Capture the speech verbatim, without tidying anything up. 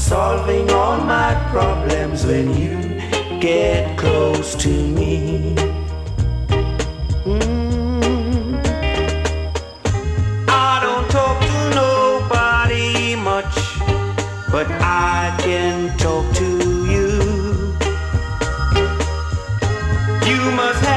solving all my problems when you get close to me. Mm. I don't talk to nobody much, but I can talk to you. You must